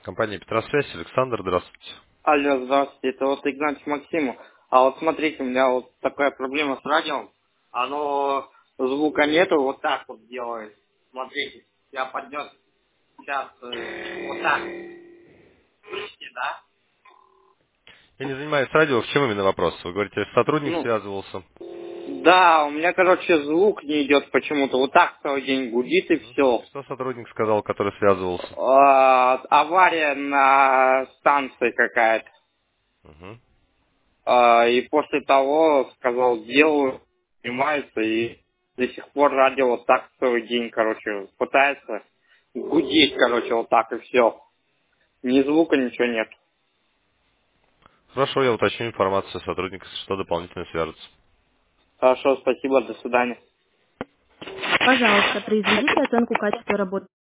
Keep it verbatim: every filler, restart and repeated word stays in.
Компания Петросвязь, Александр, здравствуйте. Алло, здравствуйте, это вот Игнатьев Максиму. А вот смотрите, у меня вот такая проблема с радио. Оно звука нету, вот так вот делает. Смотрите, я поднес сейчас э, вот так. Слышите, да? Я не занимаюсь радио, в чем именно вопрос? Вы говорите, сотрудник Ну, связывался. да, у меня, короче, звук не идет почему-то. Вот так целый день гудит и Мгм. все. Что сотрудник сказал, который связывался? Авария на станции какая-то. Мгм. А, и после того сказал, делаю, снимается, и до сих пор радио вот так целый день, короче, пытается гудеть, короче, вот так и все. Ни звука, ничего нет. Хорошо, я уточню информацию сотрудника, если что дополнительно свяжется. Хорошо, спасибо, до свидания. Пожалуйста, произведите оценку качества работы.